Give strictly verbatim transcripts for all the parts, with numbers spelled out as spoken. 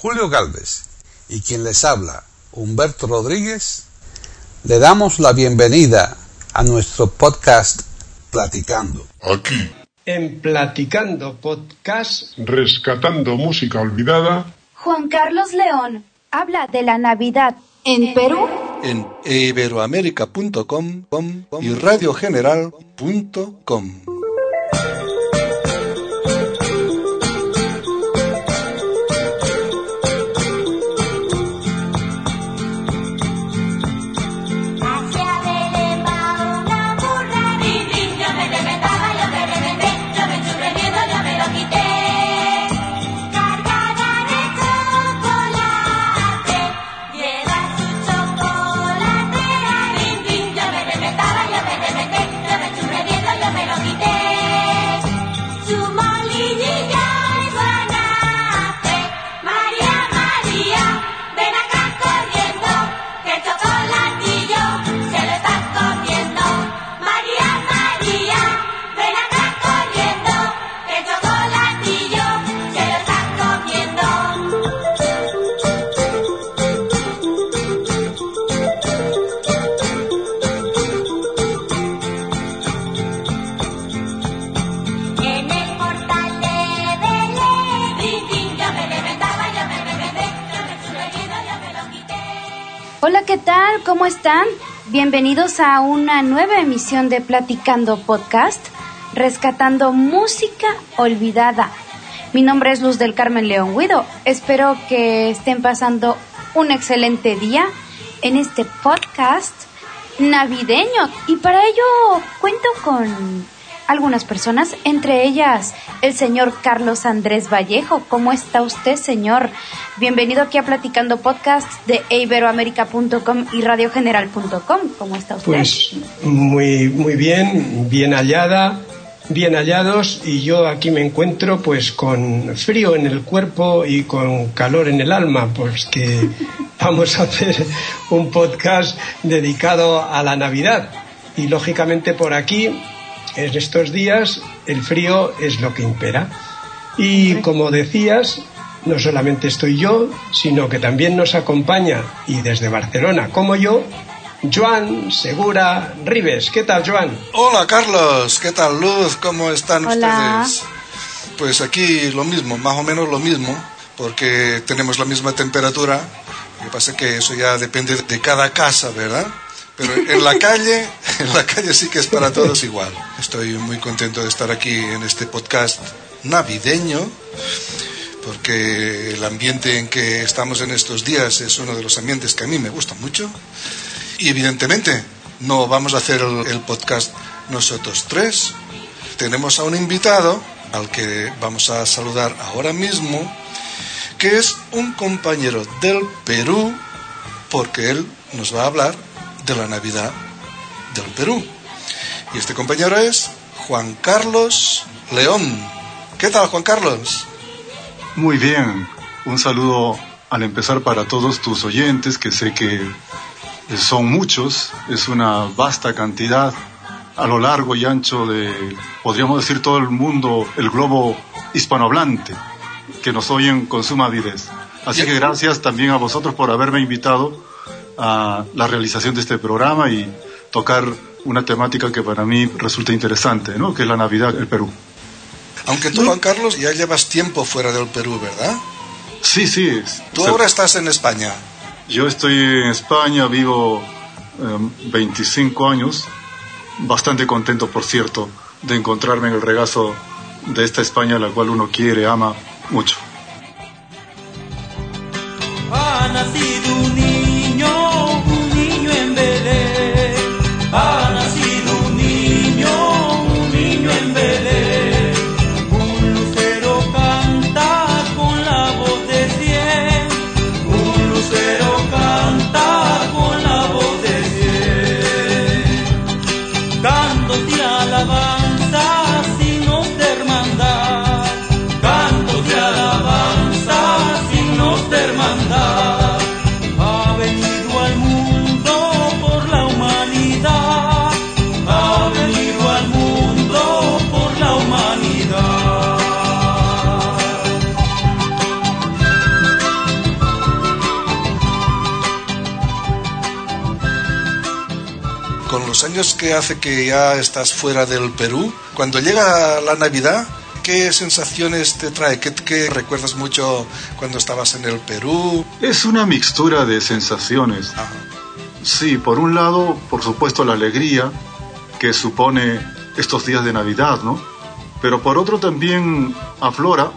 Julio Galvez y quien les habla, Humberto Rodríguez, le damos la bienvenida a nuestro podcast Platicando. Aquí, en Platicando Podcast, rescatando música olvidada, Juan Carlos León habla de la Navidad en Perú, en iberoamerica punto com y radio general punto com. Hola, ¿qué tal? ¿Cómo están? Bienvenidos a una nueva emisión de Platicando Podcast, rescatando música olvidada. Mi nombre es Luz del Carmen León Guido. Espero que estén pasando un excelente día en este podcast navideño. Y para ello cuento con algunas personas, entre ellas el señor Carlos Andrés Vallejo. ¿Cómo está usted, señor? Bienvenido aquí a Platicando Podcast de iberoamerica punto com y radio general punto com. ¿Cómo está usted? Pues muy, muy bien, bien hallada, bien hallados, y yo aquí me encuentro pues con frío en el cuerpo y con calor en el alma, pues que vamos a hacer un podcast dedicado a la Navidad. Y lógicamente por aquí, en estos días, el frío es lo que impera. Y como decías, no solamente estoy yo, sino que también nos acompaña, y desde Barcelona como yo, Joan Segura Ribes. ¿Qué tal, Joan? Hola, Carlos. ¿Qué tal, Luz? ¿Cómo están Hola. ustedes? Pues aquí lo mismo, más o menos lo mismo, porque tenemos la misma temperatura. Lo que pasa es que eso ya depende de cada casa, ¿verdad? Pero en la calle, en la calle sí que es para todos igual. Estoy muy contento de estar aquí en este podcast navideño, porque el ambiente en que estamos en estos días es uno de los ambientes que a mí me gusta mucho. Y evidentemente no vamos a hacer el, el podcast nosotros tres. Tenemos a un invitado al que vamos a saludar ahora mismo, que es un compañero del Perú, porque él nos va a hablar de la Navidad del Perú. Y este compañero es Juan Carlos León. ¿Qué tal, Juan Carlos? Muy bien, un saludo al empezar para todos tus oyentes, que sé que son muchos, es una vasta cantidad a lo largo y ancho de, podríamos decir, todo el mundo, el globo hispanohablante, que nos oyen con suma avidez. Así que gracias también a vosotros por haberme invitado a la realización de este programa y tocar una temática que para mí resulta interesante, ¿no? Que es la Navidad del Perú. Aunque tú, Juan Carlos, ya llevas tiempo fuera del Perú, ¿verdad? Sí, sí. Tú Se... ahora estás en España. Yo estoy en España, vivo eh, veinticinco años, bastante contento, por cierto, de encontrarme en el regazo de esta España, la cual uno quiere, ama mucho. Ha nacido un niño, un niño en Belén. Ha nacido un niño, un niño en Belén. Un lucero canta con la voz de cien. Un lucero canta con la voz de cien. Cantos de alabanza, signos de hermandad. Cantos de alabanza. años que hace que ya estás fuera del Perú, cuando llega la Navidad, ¿qué sensaciones te trae? ¿Qué, qué recuerdas mucho cuando estabas en el Perú? Es una mixtura de sensaciones. Ajá. Sí, por un lado, por supuesto, la alegría que supone estos días de Navidad, ¿no? Pero por otro también aflora,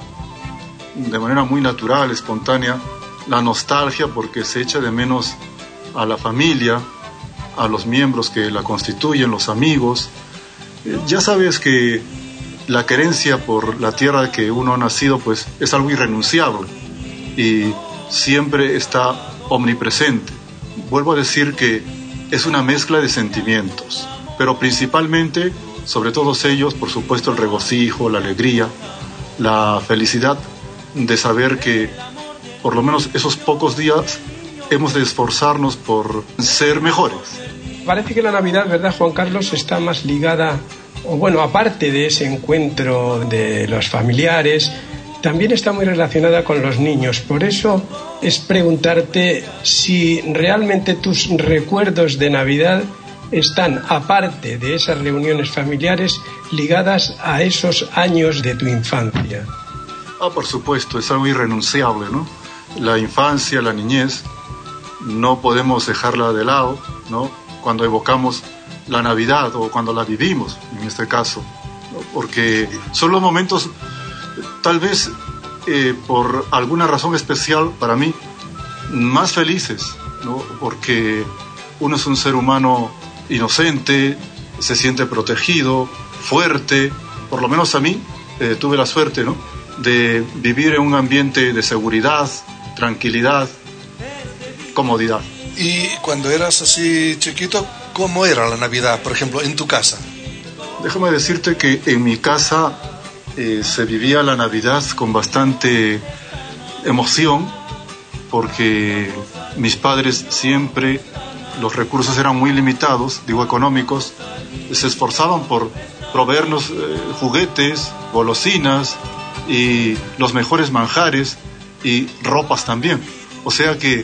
de manera muy natural, espontánea, la nostalgia, porque se echa de menos a la familia, a los miembros que la constituyen, los amigos. Ya sabes que la querencia por la tierra que uno ha nacido, pues es algo irrenunciable y siempre está omnipresente. Vuelvo a decir que es una mezcla de sentimientos, pero principalmente, sobre todos ellos, por supuesto, el regocijo, la alegría, la felicidad de saber que por lo menos esos pocos días hemos de esforzarnos por ser mejores. Parece que la Navidad, ¿verdad, Juan Carlos?, está más ligada, o bueno, aparte de ese encuentro de los familiares, también está muy relacionada con los niños. Por eso es preguntarte si realmente tus recuerdos de Navidad están, aparte de esas reuniones familiares, ligadas a esos años de tu infancia. Ah, por supuesto, es algo irrenunciable, ¿no? La infancia, la niñez, no podemos dejarla de lado, ¿no? Cuando evocamos la Navidad o cuando la vivimos, en este caso, ¿no? Porque son los momentos, tal vez eh, por alguna razón especial para mí, más felices, ¿no? Porque uno es un ser humano inocente, se siente protegido, fuerte. Por lo menos a mí eh, tuve la suerte, ¿no?, de vivir en un ambiente de seguridad, tranquilidad, comodidad. Y cuando eras así chiquito, ¿cómo era la Navidad, por ejemplo, en tu casa? Déjame decirte que en mi casa eh, se vivía la Navidad con bastante emoción, porque mis padres siempre, los recursos eran muy limitados, digo económicos, se esforzaban por proveernos eh, juguetes, golosinas y los mejores manjares y ropas también. O sea que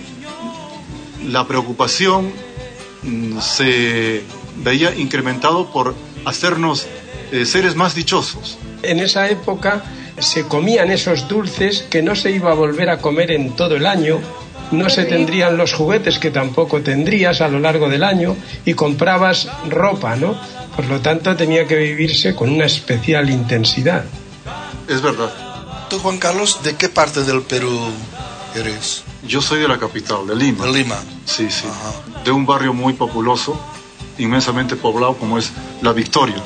la preocupación mm, se veía incrementado por hacernos eh, seres más dichosos. En esa época se comían esos dulces que no se iba a volver a comer en todo el año, no se tendrían los juguetes que tampoco tendrías a lo largo del año y comprabas ropa, ¿no? Por lo tanto tenía que vivirse con una especial intensidad. Es verdad. ¿Tú, Juan Carlos, de qué parte del Perú eres? Yo soy de la capital, de Lima. De Lima. Sí, sí. Ajá. De un barrio muy populoso, inmensamente poblado, como es La Victoria.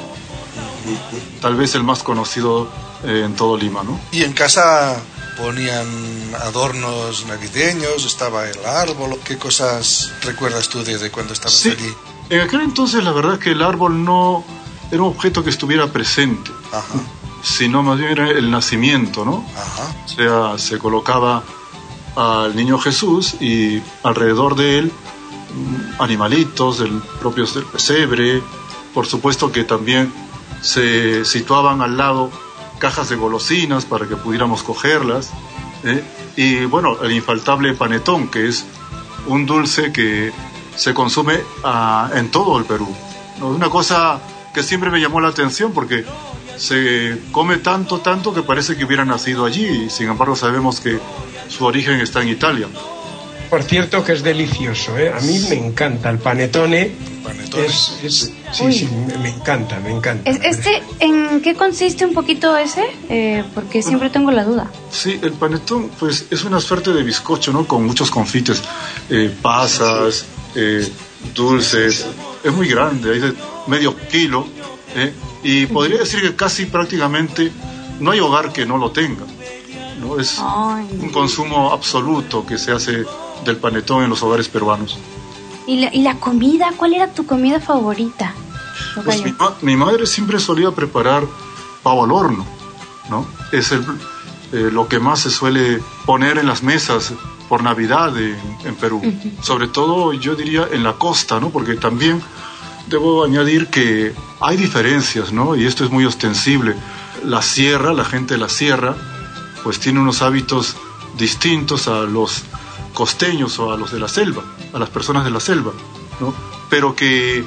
Tal vez el más conocido eh, en todo Lima, ¿no? Y en casa ponían adornos navideños, estaba el árbol. ¿Qué cosas recuerdas tú desde cuando estabas sí. allí? En aquel entonces la verdad es que el árbol no era un objeto que estuviera presente, Ajá. sino más bien era el nacimiento, ¿no? Ajá. O sea, se colocaba al niño Jesús y alrededor de él animalitos del propios del pesebre. Por supuesto que también se situaban al lado cajas de golosinas para que pudiéramos cogerlas, ¿eh? Y bueno, el infaltable panetón, que es un dulce que se consume uh, en todo el Perú, ¿no? Una cosa que siempre me llamó la atención porque se come tanto, tanto que parece que hubiera nacido allí y sin embargo sabemos que su origen está en Italia. Por cierto que es delicioso, ¿eh? A mí me encanta el panetone. Panetone. Es, es, sí, Uy. sí, me, me encanta, me encanta. ¿Es- ¿Este en qué consiste un poquito ese? Eh, porque siempre tengo la duda. Sí, el panetón pues es una suerte de bizcocho, ¿no? Con muchos confites, eh, pasas, eh, dulces. Es muy grande, hay de medio kilo, ¿eh? Y podría decir que casi prácticamente no hay hogar que no lo tenga, ¿no? Es Ay. un consumo absoluto que se hace del panetón en los hogares peruanos. ¿Y la, y la comida? ¿Cuál era tu comida favorita? Pues Tocayo. mi, ma- mi madre siempre solía preparar pavo al horno, ¿no? Es el, eh, lo que más se suele poner en las mesas por Navidad en, en Perú. Sobre todo, yo diría, en la costa, ¿no? Porque también debo añadir que hay diferencias, ¿no? Y esto es muy ostensible. La sierra, la gente de la sierra, pues tiene unos hábitos distintos a los costeños o a los de la selva, a las personas de la selva, ¿no? Pero que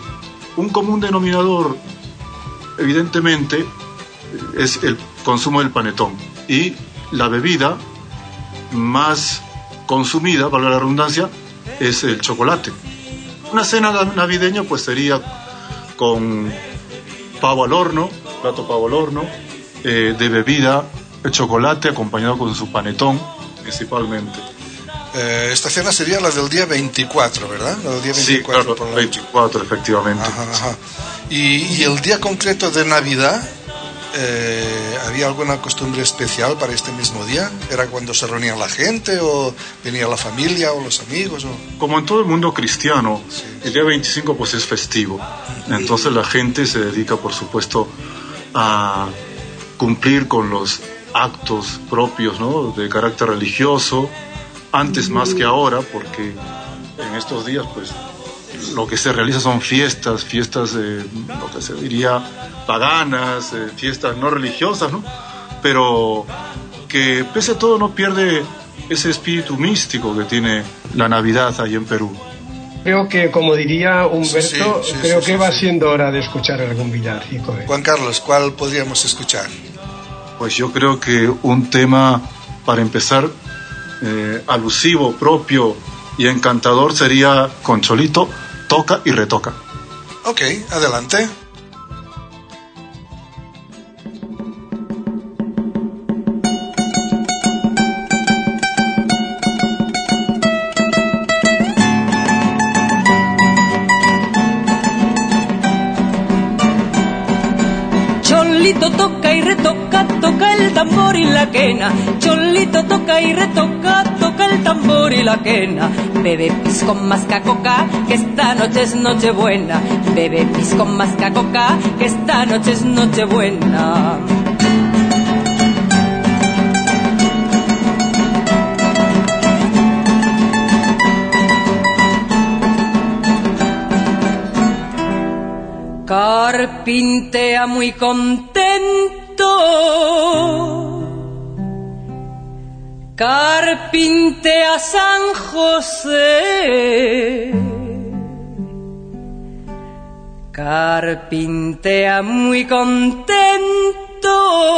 un común denominador, evidentemente, es el consumo del panetón. Y la bebida más consumida, valga la redundancia, es el chocolate. Una cena navideña pues sería con pavo al horno, plato pavo al horno, eh, de bebida, el chocolate acompañado con su panetón, principalmente. Eh, esta cena sería la del día veinticuatro, ¿verdad? La del día veinticuatro. Sí, claro, por la veinticuatro, noche. efectivamente. Ajá, ajá. Y, y el día concreto de Navidad, eh, ¿había alguna costumbre especial para este mismo día? ¿Era cuando se reunía la gente o venía la familia o los amigos? O... Como en todo el mundo cristiano, sí, el día veinticinco pues es festivo. Entonces la gente se dedica, por supuesto, a cumplir con los actos propios, ¿no?, de carácter religioso, antes más que ahora, porque en estos días pues lo que se realiza son fiestas, fiestas eh, lo que se diría paganas, eh, fiestas no religiosas, ¿no? Pero que pese a todo no pierde ese espíritu místico que tiene la Navidad ahí en Perú. Creo que, como diría Humberto, sí, sí, creo sí, que sí, va sí. siendo hora de escuchar algún villancico. ¿eh? Juan Carlos, ¿cuál podríamos escuchar? Pues yo creo que un tema, para empezar, eh, alusivo, propio y encantador sería con Cholito, Toca y Retoca. Ok, adelante. Cholito toca y retoca, toca el tambor y la quena. Cholito toca y retoca, toca el tambor y la quena. Bebe pisco masca coca, que esta noche es noche buena. Bebe pisco masca coca, que esta noche es noche buena. Carpintea muy contento, carpintea San José, carpintea muy contento,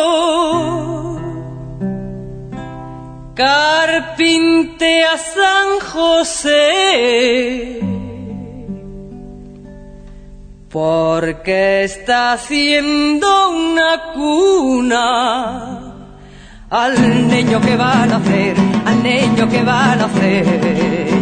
carpintea San José. Porque está haciendo una cuna al niño que va a nacer, al niño que va a nacer.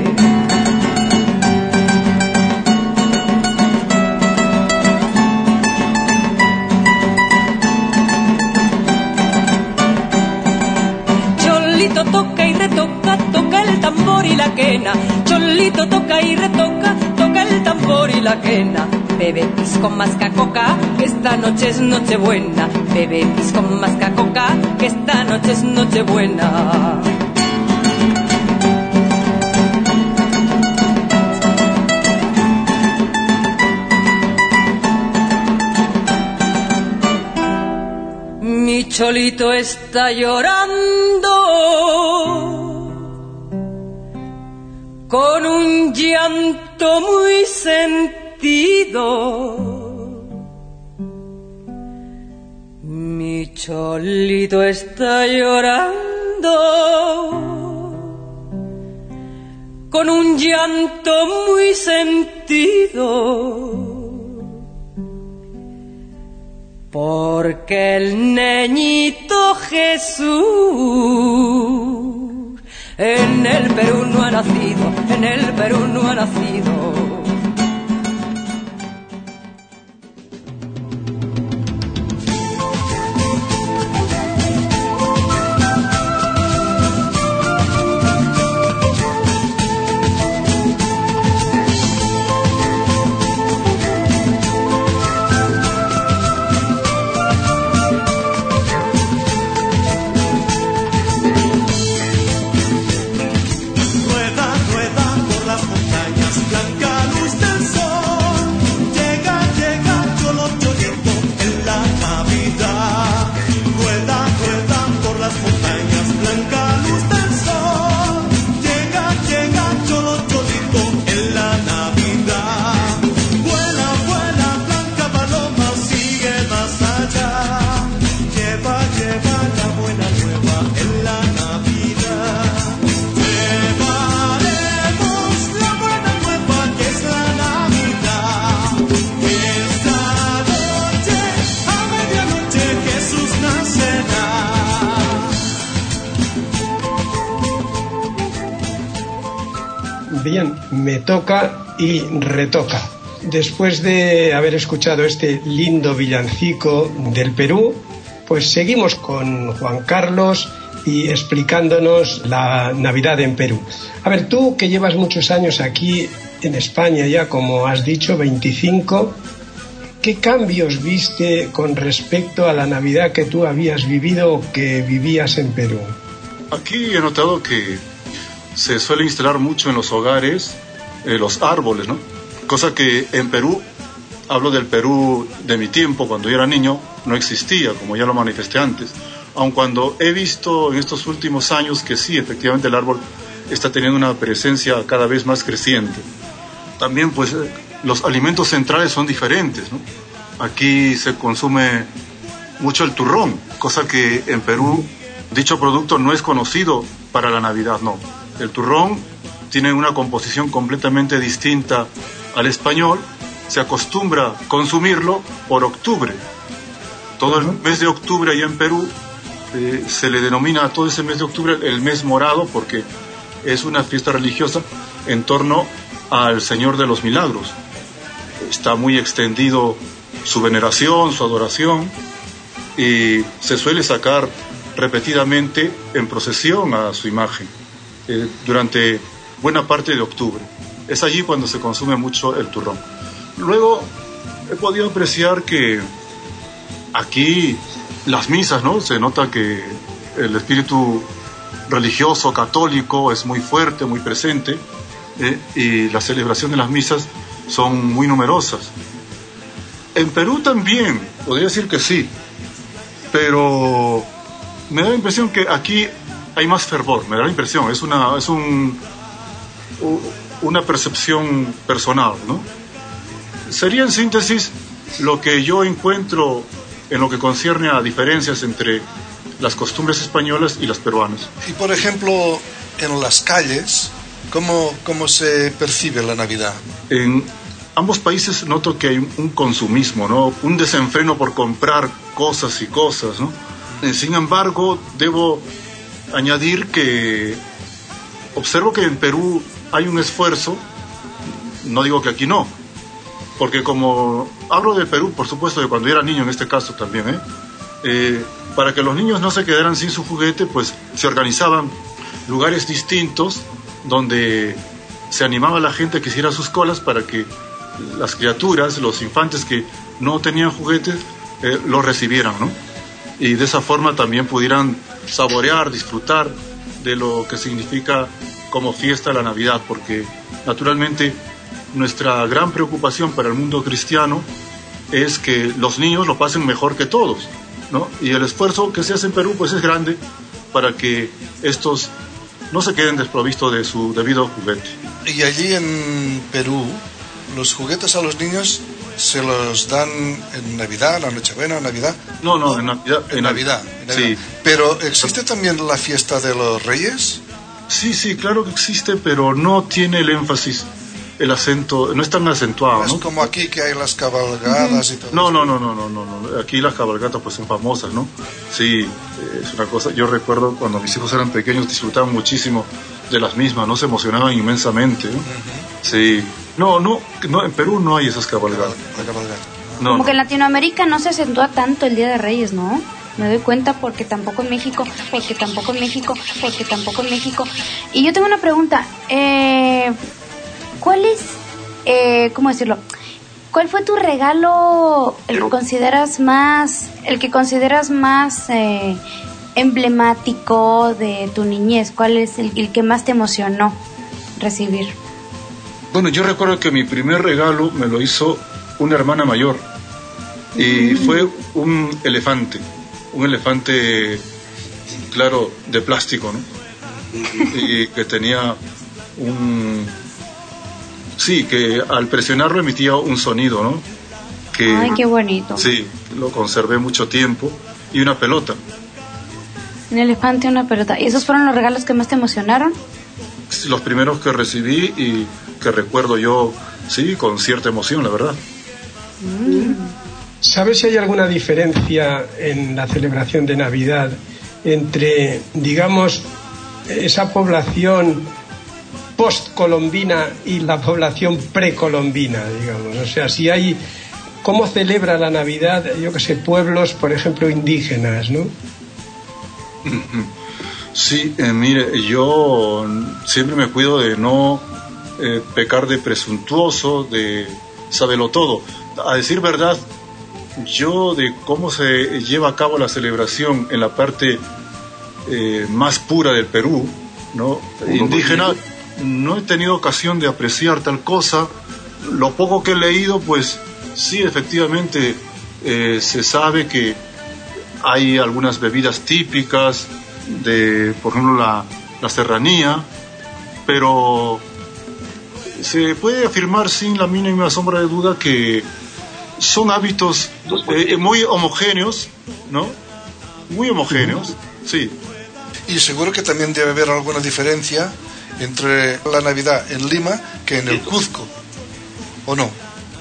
Cholito toca y retoca, toca el tambor y la quena. Cholito toca y retoca, toca el tambor y la quena. Bebe pisco masca coca, que esta noche es noche buena. Bebe pisco masca coca, que esta noche es noche buena. Mi cholito está llorando con un llanto muy sentido. Mi cholito está llorando con un llanto muy sentido, porque el niñito Jesús en el Perú no ha nacido, en el Perú no ha nacido. Rueda, rueda por las montañas blancas. bien, me toca y retoca. Después de haber escuchado este lindo villancico del Perú, pues seguimos con Juan Carlos y explicándonos la Navidad en Perú. A ver, tú que llevas muchos años aquí en España ya, como has dicho, veinticinco, ¿qué cambios viste con respecto a la Navidad que tú habías vivido o que vivías en Perú? Aquí he notado que se suele instalar mucho en los hogares eh, los árboles, ¿no? Cosa que en Perú, hablo del Perú de mi tiempo, cuando yo era niño, no existía, como ya lo manifesté antes. Aun cuando he visto en estos últimos años que sí, efectivamente el árbol está teniendo una presencia cada vez más creciente. También, pues, los alimentos centrales son diferentes, ¿no? Aquí se consume mucho el turrón, cosa que en Perú dicho producto no es conocido para la Navidad, no. El turrón tiene una composición completamente distinta al español, se acostumbra a consumirlo por octubre. Todo el mes de octubre allá en Perú eh, se le denomina a todo ese mes de octubre el mes morado, porque es una fiesta religiosa en torno al Señor de los Milagros. Está muy extendido su veneración, su adoración, y se suele sacar repetidamente en procesión a su imagen eh, durante buena parte de octubre. Es allí cuando se consume mucho el turrón. Luego he podido apreciar que aquí las misas, ¿no? Se nota que el espíritu religioso católico es muy fuerte, muy presente, eh, y la celebración de las misas son muy numerosas. En Perú también, podría decir que sí, pero me da la impresión que aquí hay más fervor, me da la impresión, es una, es un, una percepción personal, ¿no? Sería en síntesis lo que yo encuentro en lo que concierne a diferencias entre las costumbres españolas y las peruanas. Y por ejemplo, en las calles, ¿cómo, cómo se percibe la Navidad? En ambos países noto que hay un consumismo, ¿no? Un desenfreno por comprar cosas y cosas, ¿no? Sin embargo, debo añadir que observo que en Perú hay un esfuerzo, no digo que aquí no, porque como hablo de Perú, por supuesto, de cuando yo era niño en este caso también, ¿eh? Eh, para que los niños no se quedaran sin su juguete, pues se organizaban lugares distintos donde se animaba a la gente a que hiciera sus colas para que las criaturas, los infantes que no tenían juguetes, eh, los recibieran, ¿no? Y de esa forma también pudieran saborear, disfrutar de lo que significa como fiesta la Navidad, porque naturalmente nuestra gran preocupación para el mundo cristiano es que los niños lo pasen mejor que todos, ¿no? Y el esfuerzo que se hace en Perú pues es grande para que estos no se queden desprovistos de su debido juguete. Y allí en Perú, los juguetes a los niños se los dan en Navidad, la Nochebuena, Navidad. No, no, en Navidad. En, en Navidad, en Navidad. Sí. Pero ¿existe también la fiesta de los Reyes? Sí, sí, claro que existe, pero no tiene el énfasis, el acento, no es tan acentuado, es ¿no? Como aquí que hay las cabalgadas y todo. No, no, no, no, no, no, no. Aquí las cabalgatas pues son famosas, ¿no? Sí, es una cosa. Yo recuerdo cuando mis hijos eran pequeños disfrutaban muchísimo de las mismas, no se emocionaban inmensamente, ¿no? Uh-huh. Sí. No, no, no, en Perú no hay esas cabalgatas. La cabalgata. No, Como no. que en Latinoamérica no se acentúa tanto el Día de Reyes, ¿no? Me doy cuenta porque tampoco en México, porque tampoco en México, porque tampoco en México. Y yo tengo una pregunta. Eh, ¿Cuál es, eh, cómo decirlo? ¿Cuál fue tu regalo, el que consideras más, el que consideras más eh, emblemático de tu niñez? ¿Cuál es el, el que más te emocionó recibir? Bueno, yo recuerdo que mi primer regalo me lo hizo una hermana mayor y mm. fue un elefante, un elefante, claro, de plástico, ¿no? Y que tenía un... Sí, que al presionarlo emitía un sonido, ¿no? Que, Ay, qué bonito. Sí, lo conservé mucho tiempo. Y una pelota. Un elefante y una pelota. ¿Y esos fueron los regalos que más te emocionaron? Los primeros que recibí y que recuerdo yo, sí, con cierta emoción, la verdad. Mm. ¿Sabes si hay alguna diferencia en la celebración de Navidad entre, digamos, esa población postcolombina y la población precolombina, digamos. O sea, si hay... ¿Cómo celebra la Navidad, yo que sé, pueblos, por ejemplo, indígenas, ¿no? Sí, eh, mire, yo siempre me cuido de no eh, pecar de presuntuoso, de saberlo todo. A decir verdad, yo de cómo se lleva a cabo la celebración en la parte eh, más pura del Perú, ¿no? Indígena, no he tenido ocasión de apreciar tal cosa. Lo poco que he leído, pues sí, efectivamente, eh, se sabe que hay algunas bebidas típicas de, por ejemplo, la, la serranía, pero se puede afirmar sin la mínima sombra de duda que son hábitos eh, muy homogéneos, ¿no? Muy homogéneos, sí. Y seguro que también debe haber alguna diferencia entre la Navidad en Lima que en el Cuzco, ¿o no?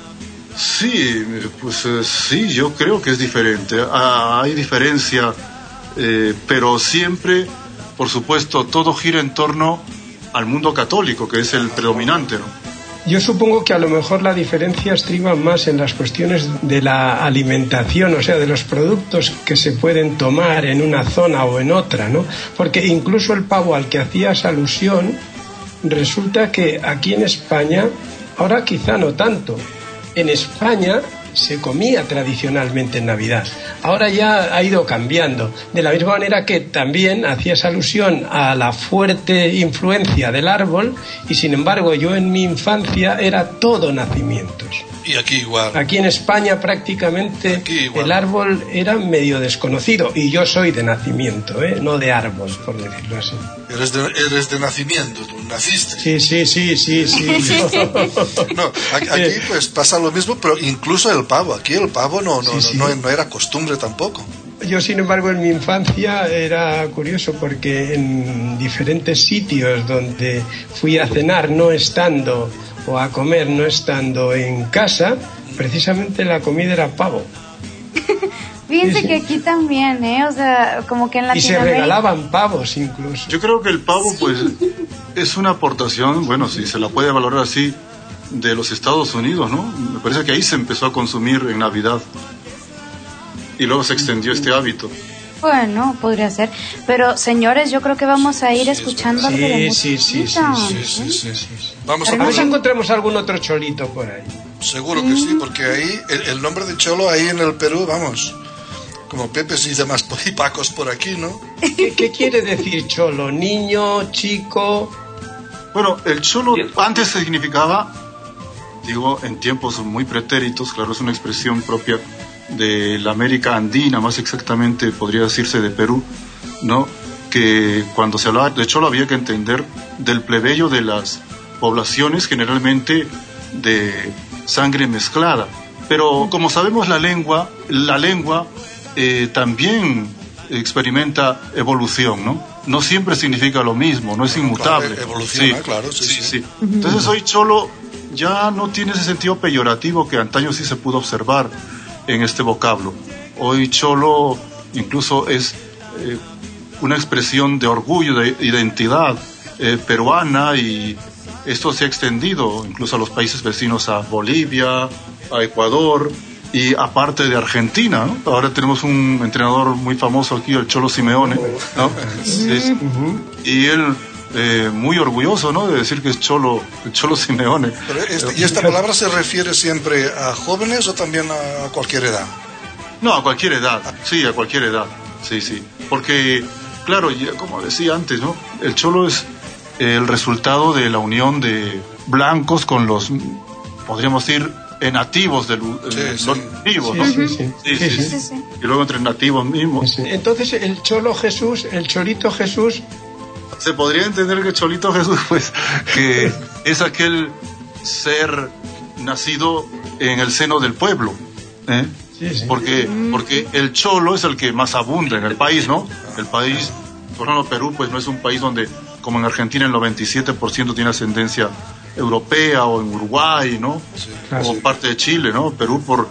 Sí, pues eh, sí, yo creo que es diferente. Ah, hay diferencia, eh, pero siempre, por supuesto, todo gira en torno al mundo católico, que es el predominante, ¿no? Yo supongo que a lo mejor la diferencia estriba más en las cuestiones de la alimentación, o sea, de los productos que se pueden tomar en una zona o en otra, ¿no? Porque incluso el pavo al que hacías alusión, resulta que aquí en España, ahora quizá no tanto, en España se comía tradicionalmente en Navidad. Ahora ya ha ido cambiando. De la misma manera que también hacías alusión a la fuerte influencia del árbol, y sin embargo yo en mi infancia era todo nacimientos. Y aquí igual. Aquí en España prácticamente Aquí igual. El árbol era medio desconocido, y yo soy de nacimiento, ¿eh? No de árbol, por decirlo así. Eres de, eres de nacimiento, tú naciste. Sí, sí, sí, sí, sí. No, aquí, aquí pues pasa lo mismo, pero incluso el pavo. Aquí el pavo no, no, Sí, sí. no, no, no era costumbre tampoco. Yo, sin embargo, en mi infancia era curioso porque en diferentes sitios donde fui a cenar no estando, o a comer no estando en casa, precisamente la comida era pavo. Fíjense Sí, sí. que aquí también, ¿eh? O sea, como que en Y se Latinoamérica... regalaban pavos incluso. Yo creo que el pavo, pues, es una aportación, bueno, si se la puede valorar así, de los Estados Unidos, ¿no? Me parece que ahí se empezó a consumir en Navidad y luego se extendió este hábito. Bueno, podría ser. Pero, señores, yo creo que vamos a ir escuchando algo de Sí, sí, sí, musiquita. sí, Sí, sí, sí. Vamos a A ver si pasar. encontramos algún otro cholito por ahí. Seguro que sí, porque ahí el, el nombre de Cholo ahí en el Perú, vamos, como Pepes y demás y Pacos por aquí, ¿no? ¿Qué, qué quiere decir cholo? ¿Niño, chico? Bueno, el cholo antes significaba, digo, en tiempos muy pretéritos, claro, es una expresión propia de la América andina, más exactamente podría decirse de Perú, ¿no? Que cuando se hablaba de cholo había que entender del plebeyo de las poblaciones, generalmente de sangre mezclada. Pero como sabemos, la lengua, la lengua eh, también experimenta evolución, ¿no? No siempre significa lo mismo, no es inmutable. Claro, evoluciona, Sí, claro, sí, sí, sí. sí. Entonces hoy cholo ya no tiene ese sentido peyorativo que antaño sí se pudo observar en este vocablo. Hoy cholo incluso es eh, una expresión de orgullo, de identidad eh, peruana, y esto se ha extendido incluso a los países vecinos, a Bolivia, a Ecuador y aparte de Argentina, ¿no? Ahora tenemos un entrenador muy famoso aquí, el Cholo Simeone, ¿no? Es- y él eh, muy orgulloso, ¿no?, de decir que es Cholo, el Cholo Simeone. Pero este- ¿Y esta palabra se refiere siempre a jóvenes o también a cualquier edad? No, a cualquier edad, sí, a cualquier edad, sí, sí. Porque, claro, ya como decía antes, ¿no?, el cholo es el resultado de la unión de blancos con los, podríamos decir, eh, nativos de Sí, sí. los nativos, ¿no? Sí, sí, sí. Sí, sí, Sí, sí. Sí, sí. Y luego entre nativos mismos. Entonces, el cholo Jesús, el cholito Jesús, Se podría entender que Cholito Jesús, pues, que es aquel ser nacido en el seno del pueblo, ¿eh? sí, sí. Porque, porque el cholo es el que más abunda en el país, ¿no? El país, por ejemplo, Perú, pues no es un país donde, como en Argentina, el noventa y siete por ciento tiene ascendencia europea, o en Uruguay, ¿no? Claro. O parte de Chile, ¿no? Perú, por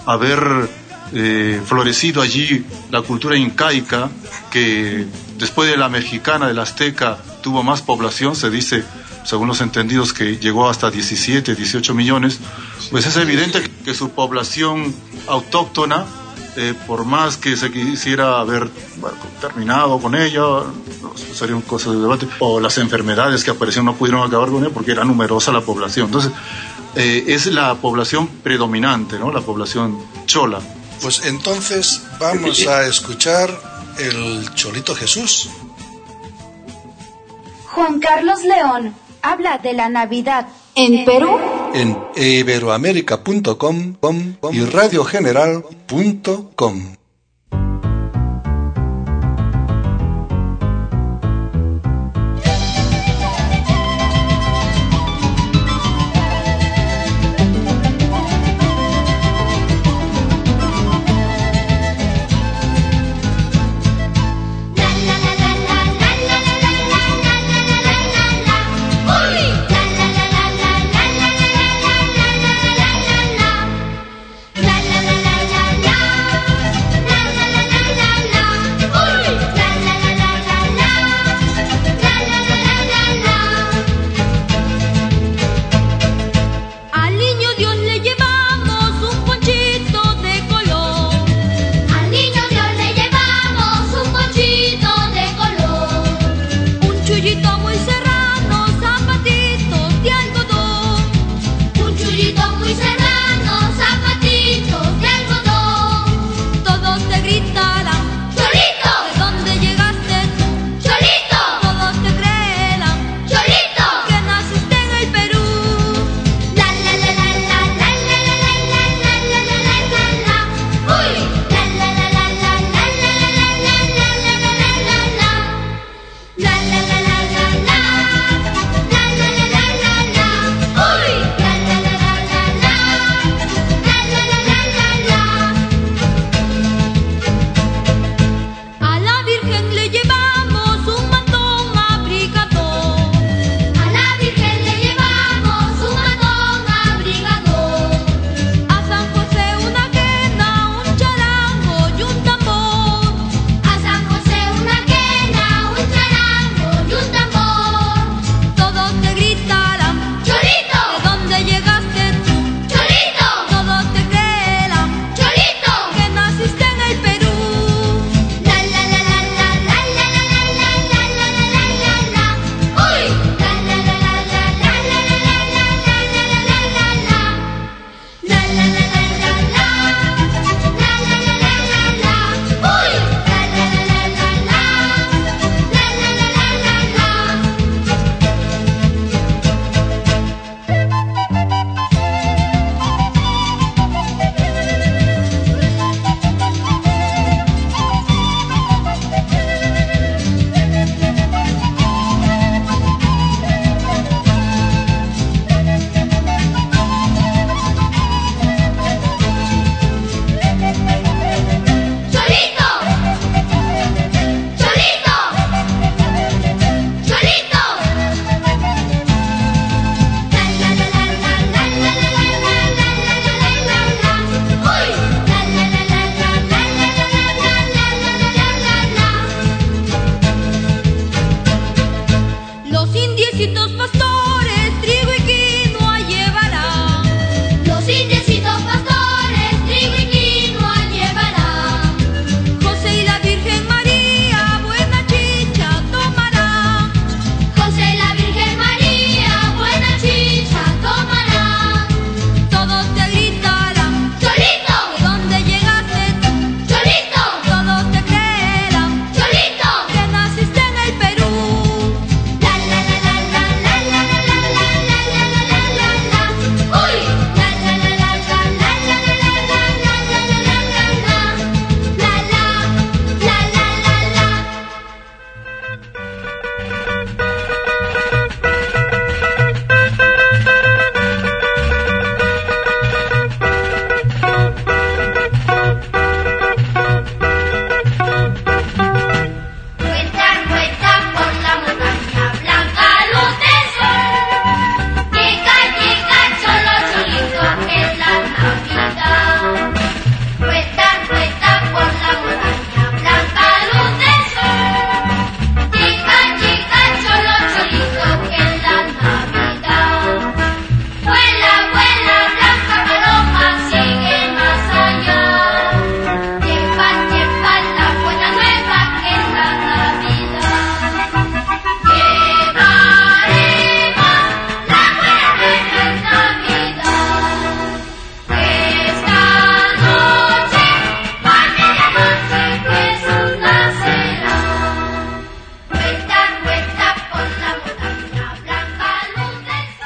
haber eh, florecido allí la cultura incaica, que después de la mexicana, de la azteca, tuvo más población, se dice, según los entendidos que llegó hasta diecisiete, dieciocho millones, pues es evidente que su población autóctona, eh, por más que se quisiera haber bueno, terminado con ella, no, sería un cosa de debate, o las enfermedades que aparecieron no pudieron acabar con ella porque era numerosa la población. Entonces, eh, es la población predominante, ¿no? La población chola. Pues entonces vamos a escuchar el Cholito Jesús. Juan Carlos León habla de la Navidad en Perú, En iberoamérica punto com y radio general punto com.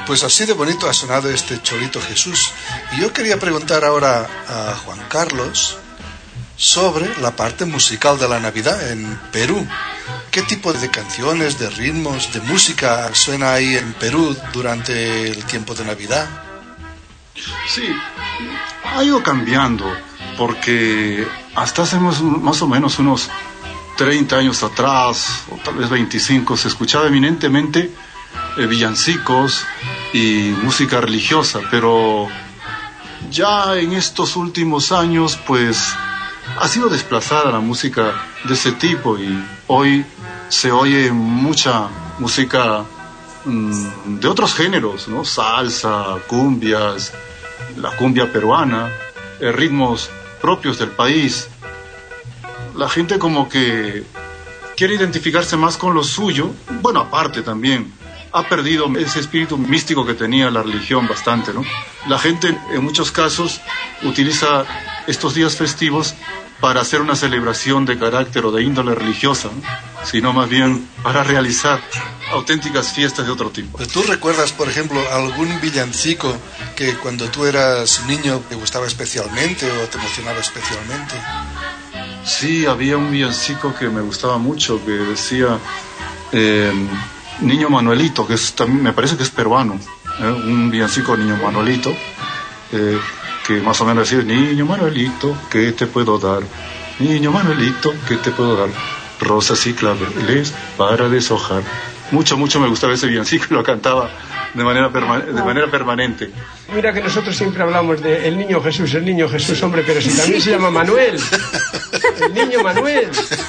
Pues así de bonito ha sonado este Cholito Jesús. Y yo quería preguntar ahora a Juan Carlos sobre la parte musical de la Navidad en Perú. ¿Qué tipo de canciones, de ritmos, de música suena ahí en Perú durante el tiempo de Navidad? Sí, ha ido cambiando, porque hasta hace más, más o menos unos treinta años atrás, o tal vez veinticinco, se escuchaba eminentemente eh, villancicos y música religiosa, pero ya en estos últimos años, pues, ha sido desplazada la música de ese tipo y hoy se oye mucha música mmm, de otros géneros, ¿no? Salsa, cumbias, la cumbia peruana, eh, ritmos propios del país. La gente como que quiere identificarse más con lo suyo. Bueno, aparte también ha perdido ese espíritu místico que tenía la religión bastante, ¿no? La gente en muchos casos utiliza estos días festivos para hacer una celebración de carácter o de índole religiosa, ¿no? Sino más bien para realizar auténticas fiestas de otro tipo. ¿Tú recuerdas, por ejemplo, algún villancico que cuando tú eras niño te gustaba especialmente o te emocionaba especialmente? Sí, había un villancico que me gustaba mucho, que decía eh, Niño Manuelito, que es, me parece que es peruano, ¿eh? Un villancico Niño Manuelito, eh, que más o menos decía: Niño Manuelito, ¿qué te puedo dar? Niño Manuelito, ¿qué te puedo dar? Rosas y claveles para deshojar. Mucho, mucho me gustaba ese villancico y lo cantaba de manera, perma- de manera permanente. Mira que nosotros siempre hablamos de el niño Jesús, el niño Jesús, hombre, pero si también se llama Manuel. El niño Manuel.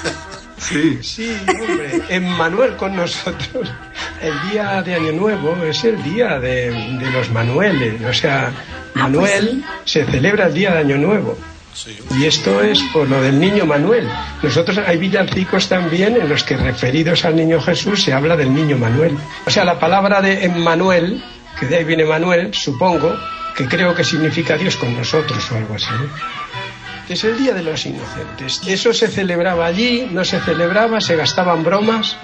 Sí. Sí, hombre, Emmanuel con nosotros. El día de Año Nuevo es el día de, de los Manueles. O sea, Manuel se celebra el día de Año Nuevo. Y esto es por lo del niño Manuel. Nosotros hay villancicos también en los que, referidos al niño Jesús, se habla del niño Manuel. O sea, la palabra de Emmanuel, que de ahí viene Manuel, supongo, que creo que significa Dios con nosotros o algo así, ¿no? Es el Día de los Inocentes. Eso se celebraba allí, no se celebraba, se gastaban bromas.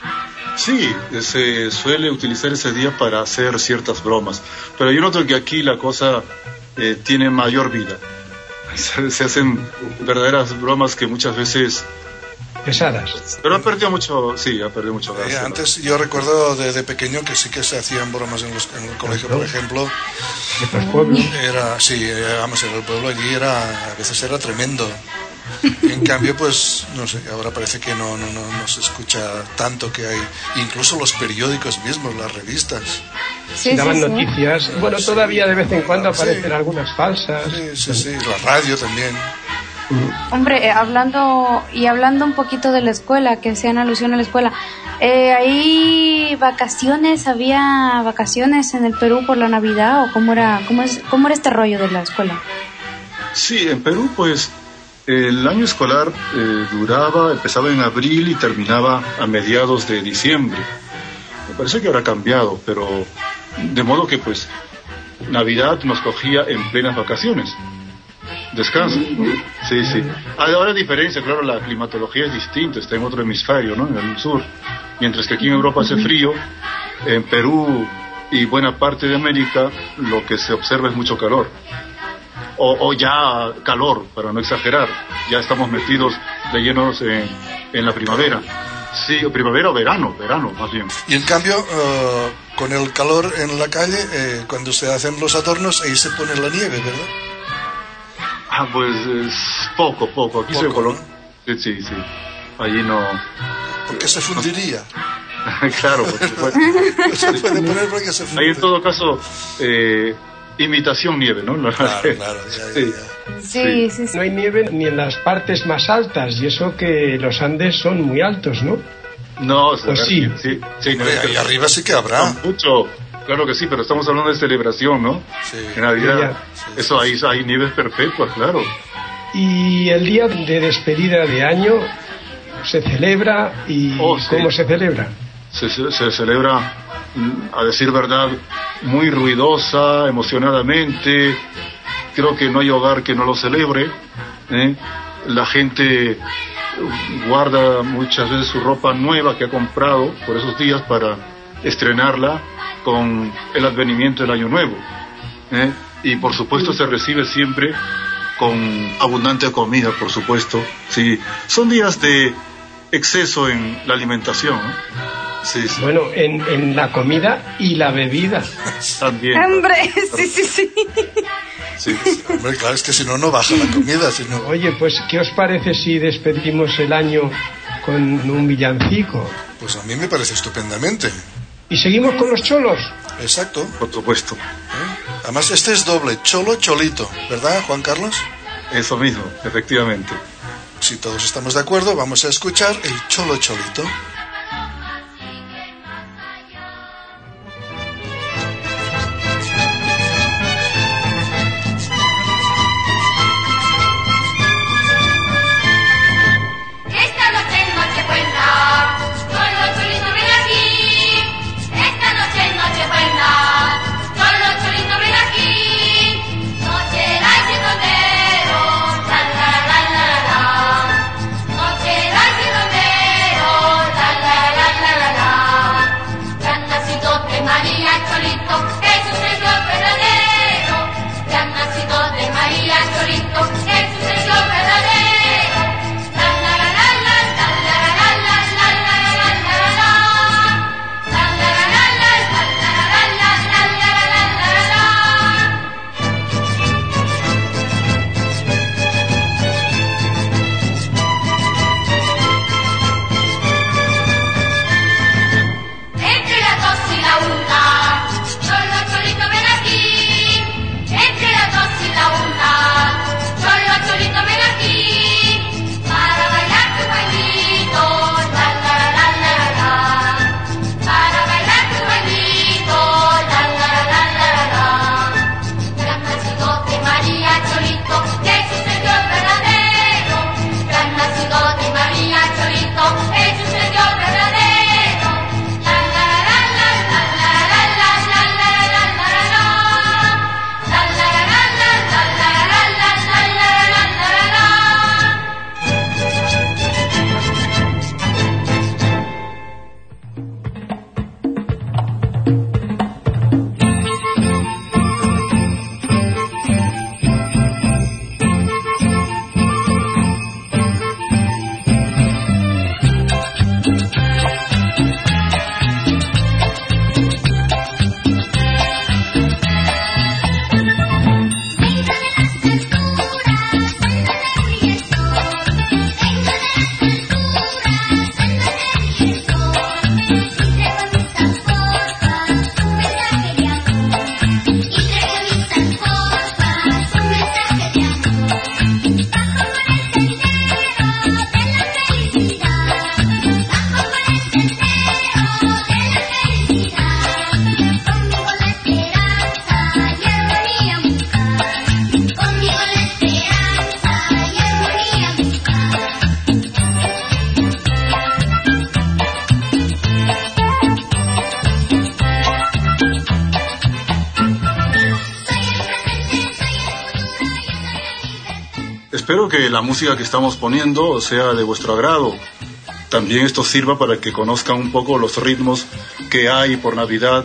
Sí, se suele utilizar ese día para hacer ciertas bromas, pero yo noto que aquí la cosa eh, tiene mayor vida. Se, se hacen verdaderas bromas que muchas veces... pesadas. Pero ha perdido mucho, sí, ha perdido mucho gas. Eh, antes yo recuerdo de, de pequeño que sí que se hacían bromas en, los, en el colegio, por ejemplo. ¿En los pueblos? Era, sí, vamos, en el pueblo allí era, a veces era tremendo. En cambio, pues, no sé, ahora parece que no, no, no, no se escucha tanto, que hay, incluso los periódicos mismos, las revistas. Sí, daban sí, sí. noticias. Bueno, todavía de vez en cuando Sí. aparecen algunas falsas. Sí, sí, sí, la radio también. Hombre, eh, hablando y hablando un poquito de la escuela, que hacían alusión a la escuela, eh, ¿hay vacaciones, había vacaciones en el Perú por la Navidad o cómo era, cómo es, cómo era este rollo de la escuela? Sí, en Perú, pues, el año escolar eh, duraba, empezaba en abril y terminaba a mediados de diciembre. Me parece que habrá cambiado, pero de modo que, pues, Navidad nos cogía en plenas vacaciones. Descanso. Sí, sí. Ahora hay diferencia, claro, la climatología es distinta, está en otro hemisferio, ¿no? En el sur. Mientras que aquí en Europa hace frío, en Perú y buena parte de América lo que se observa es mucho calor. O, o ya calor, para no exagerar. Ya estamos metidos de llenos en, en la primavera. Sí, o primavera o verano, verano más bien. Y en cambio, uh, con el calor en la calle, eh, cuando se hacen los adornos, ahí se pone la nieve, ¿verdad? Ah, pues es poco, poco. Aquí Poco, se coló. ¿no? Sí, sí, sí. Allí no. Porque se fundiría. Claro, porque, bueno, No se puede poner porque se funde. ahí en todo caso, eh, imitación nieve, ¿no? Claro, claro, ya, Sí. ya. Sí, sí, sí. No hay nieve ni en las partes más altas, y eso que los Andes son muy altos, ¿no? No, o sea, Pues sí. sí, sí, no, Hombre, es que- ahí arriba sí que habrá. mucho. Claro que sí, pero estamos hablando de celebración, ¿no? Sí. En Navidad. Ya, ya. Sí, Eso ahí hay nieves perpetuas, claro. Y el día de despedida de año se celebra, y Oh, sí. ¿cómo se celebra? Se, se, se celebra, mm, a decir verdad, muy ruidosa, emocionadamente. Creo que no hay hogar que no lo celebre, ¿eh? La gente guarda muchas veces su ropa nueva que ha comprado por esos días para estrenarla con el advenimiento del Año Nuevo, ¿eh? Y por supuesto se recibe siempre con abundante comida, por supuesto. Sí, son días de exceso en la alimentación, ¿no? Sí, sí. Bueno, en, en la comida y la bebida. También. Hombre, sí, sí, sí. Sí, sí, hombre, claro, es que si no, no baja la comida. Si no... Oye, pues, ¿qué os parece si despedimos el año con un villancico? Pues a mí me parece estupendamente. ¿Y seguimos con los cholos? Exacto. Por supuesto. ¿Eh? Además, este es doble, cholo, cholito, ¿verdad, Juan Carlos? Eso mismo, efectivamente. Si todos estamos de acuerdo, vamos a escuchar el cholo, cholito. Espero que la música que estamos poniendo sea de vuestro agrado. También esto sirva para que conozcan un poco los ritmos que hay por Navidad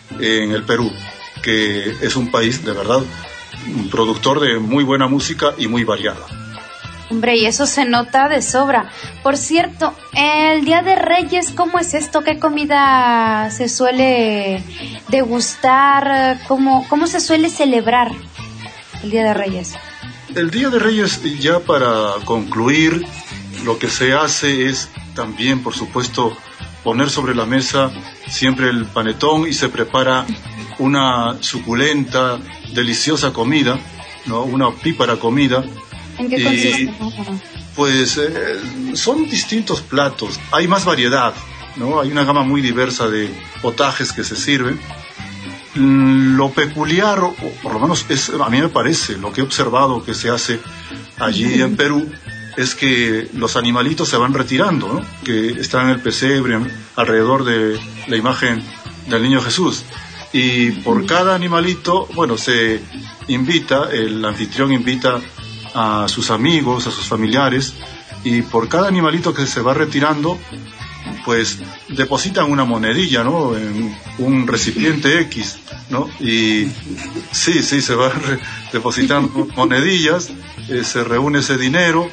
en el Perú, que es un país, de verdad, un productor de muy buena música y muy variada. Hombre, y eso se nota de sobra. Por cierto, el Día de Reyes, ¿cómo es esto? ¿Qué comida se suele degustar? ¿Cómo, cómo se suele celebrar el Día de Reyes? El Día de Reyes, ya para concluir, lo que se hace es también, por supuesto, poner sobre la mesa siempre el panetón y se prepara una suculenta, deliciosa comida, ¿no? Una opípara comida. ¿En qué consiste? Pues eh, son distintos platos, hay más variedad, ¿no? Hay una gama muy diversa de potajes que se sirven. Lo peculiar, o por lo menos es, a mí me parece, lo que he observado que se hace allí en Perú, es que los animalitos se van retirando, ¿no? Que están en el pesebre, alrededor de la imagen del Niño Jesús. Y por cada animalito, bueno, se invita, el anfitrión invita a sus amigos, a sus familiares, y por cada animalito que se va retirando, pues depositan una monedilla, ¿no? En un recipiente X, ¿no? Y sí, sí, se va re- depositando monedillas, eh, se reúne ese dinero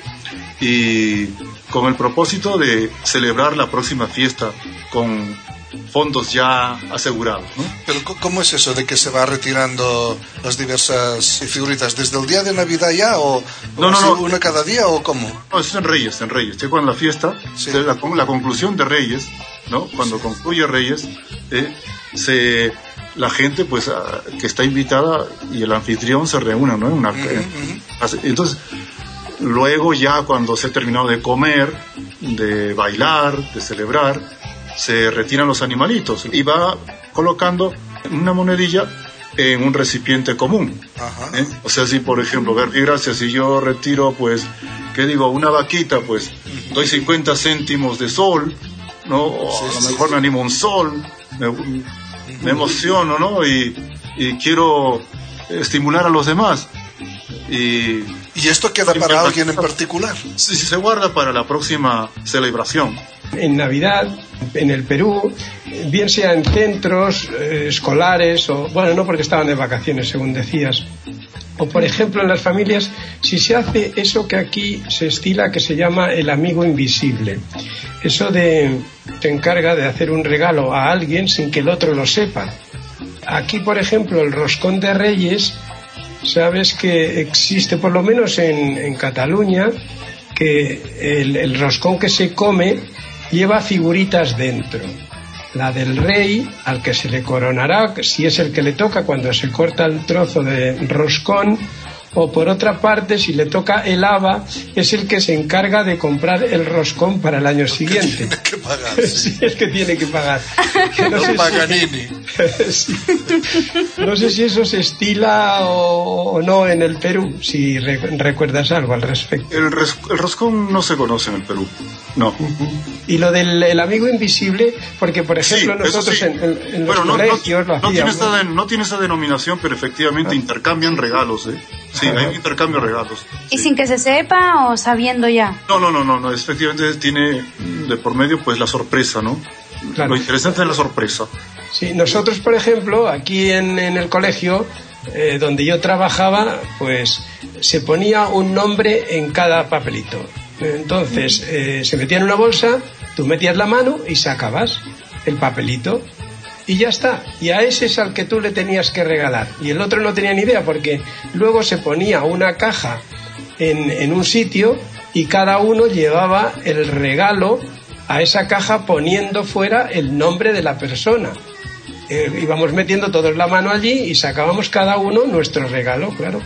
y con el propósito de celebrar la próxima fiesta con fondos ya asegurados, ¿no? Pero ¿cómo es eso de que se va retirando las diversas figuritas? ¿Desde el día de Navidad ya o, No, o no, así, no. una cada día o cómo? No, eso es en Reyes, en Reyes. Ya cuando la fiesta, Sí. de la, la conclusión de Reyes, ¿no? Cuando concluye Reyes, eh, se, la gente, pues, a, que está invitada y el anfitrión se reúnen, ¿no? En una, Ujú, eh, ujú. hace- entonces, luego ya cuando se ha terminado de comer, de bailar, de celebrar, se retiran los animalitos y va colocando una monedilla en un recipiente común. Ajá. ¿eh? O sea, si por ejemplo, Verdi, gracias, si yo retiro, pues, ¿qué digo? Una vaquita, pues, doy cincuenta céntimos de sol, ¿no? O Sí, a lo sí, mejor sí. me animo un sol, me, me emociono, ¿no? Y, y quiero estimular a los demás. Y ¿Y esto queda Sí, para me- alguien en particular? si se guarda para la próxima celebración. En Navidad, en el Perú, bien sea en centros eh, escolares o, bueno, no porque estaban de vacaciones, según decías, o por ejemplo en las familias, si se hace eso que aquí se estila, que se llama el amigo invisible. Eso de, se encarga de hacer un regalo a alguien sin que el otro lo sepa. Aquí, por ejemplo, el roscón de Reyes, sabes que existe, por lo menos en, en Cataluña, que el, el roscón que se come lleva figuritas dentro. La del rey, al que se le coronará, si es el que le toca cuando se corta el trozo de roscón, o por otra parte, si le toca el haba, es el que se encarga de comprar el roscón para el año siguiente. Tiene que pagar, sí. Sí, es que tiene que pagar. Que No sé si- Paganini. Sí. No sé si eso se estila o, o no en el Perú, si re- recuerdas algo al respecto. El, res- el roscón no se conoce en el Perú, no. Y lo del el amigo invisible, porque por ejemplo Sí, eso nosotros sí. en, en- en los Bueno, no, no- colegios lo no tiene hacíamos. esta de- no tiene esa denominación, pero efectivamente Ah. intercambian regalos, ¿eh? Sí, Ajá. hay un intercambio de regalos. ¿Y sí. sin que se sepa o sabiendo ya? No, no, no, no, no, efectivamente tiene de por medio pues la sorpresa, ¿no? Claro. Lo interesante es la sorpresa. Sí, nosotros, por ejemplo, aquí en, en el colegio eh, donde yo trabajaba, pues se ponía un nombre en cada papelito. Entonces, eh, se metía en una bolsa, tú metías la mano y sacabas el papelito y ya está. Y a ese es al que tú le tenías que regalar. Y el otro no tenía ni idea porque luego se ponía una caja en, en un sitio y cada uno llevaba el regalo a esa caja poniendo fuera el nombre de la persona. Eh, íbamos metiendo todos la mano allí y sacábamos cada uno nuestro regalo, claro.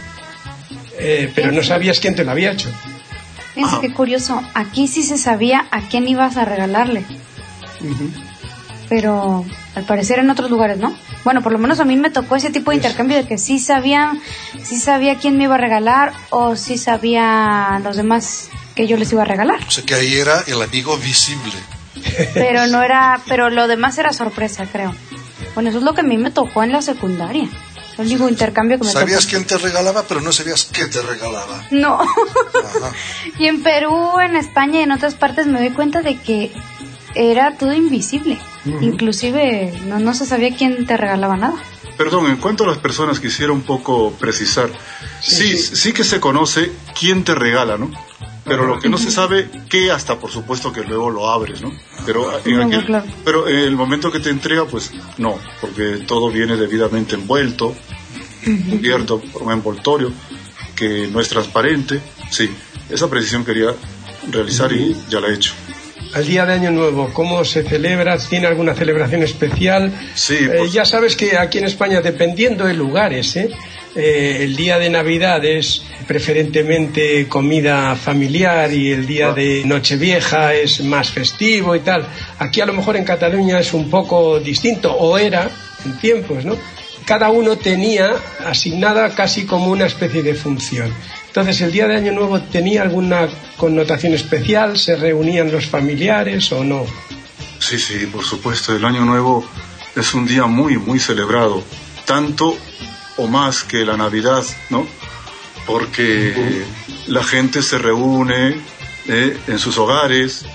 Eh, pero no sabías quién te lo había hecho. Fíjense Ajá. qué curioso. Aquí sí se sabía a quién ibas a regalarle. Ujú. Pero al parecer en otros lugares, ¿no? Bueno, por lo menos a mí me tocó ese tipo de Eso. intercambio de que sí sabían, sí sabía quién me iba a regalar o sí sabía los demás que yo les iba a regalar. O sea que ahí era el amigo visible. Pero no era, pero lo demás era sorpresa, creo. Bueno, eso es lo que a mí me tocó en la secundaria. El único intercambio que me Sabías tocó. quién te regalaba, pero no sabías qué te regalaba. No. Ajá. Y en Perú, en España y en otras partes me doy cuenta de que era todo invisible. Ujú. Inclusive no, no se sabía quién te regalaba nada. Perdón, en cuanto a las personas, quisiera un poco precisar. Sí, Sí, sí, sí. que se conoce quién te regala, ¿no? Pero lo que no se sabe, qué hasta por supuesto que luego lo abres, ¿no? Pero en No, aquel, claro. pero en el momento que te entrega, pues no, porque todo viene debidamente envuelto, cubierto por un envoltorio que no es transparente. Sí, esa precisión quería realizar y ya la he hecho. Al día de Año Nuevo, ¿cómo se celebra? ¿Tiene alguna celebración especial? Sí, Eh, pues- ya sabes que aquí en España, dependiendo de lugares, ¿eh? Eh, el día de Navidad es preferentemente comida familiar y el día Ah. de Nochevieja es más festivo y tal. Aquí a lo mejor en Cataluña es un poco distinto, o era en tiempos, ¿no? Cada uno tenía asignada casi como una especie de función. Entonces, ¿el día de Año Nuevo tenía alguna connotación especial? ¿Se reunían los familiares o no? Sí, sí, por supuesto. El Año Nuevo es un día muy, muy celebrado. Tanto o más que la Navidad, ¿no? Porque la gente se reúne eh, en sus hogares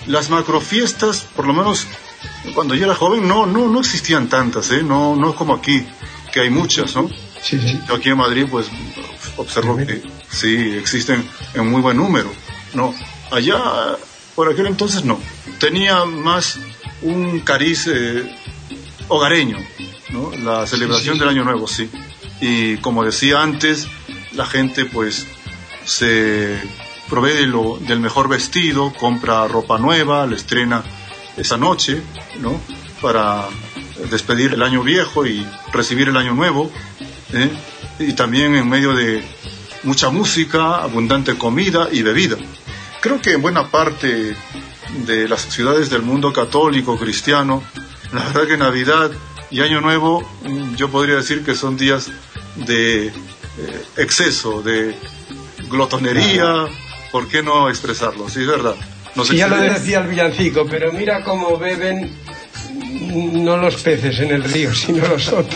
las macrofiestas, por lo menos cuando yo era joven, no no no existían tantas, ¿eh? No no es como aquí, que hay muchas, ¿no? Sí, sí. Yo aquí en Madrid, pues, observo que sí, existen en muy buen número, ¿no? Allá, por aquel entonces, no. Tenía más un cariz eh, hogareño, ¿no? La celebración sí, sí. del Año Nuevo, sí. Y como decía antes, la gente, pues, se provee de lo, del mejor vestido, compra ropa nueva, la estrena esa noche, ¿no? Para despedir el año viejo y recibir el año nuevo, ¿eh? Y también en medio de mucha música, abundante comida y bebida. Creo que en buena parte de las ciudades del mundo católico, cristiano, la verdad que Navidad y Año Nuevo, yo podría decir que son días de eh, exceso, de glotonería, ¿por qué no expresarlo? Sí, es verdad. Nos sí, ya lo decía el villancico, pero mira cómo beben no los peces en el río, sino los otros.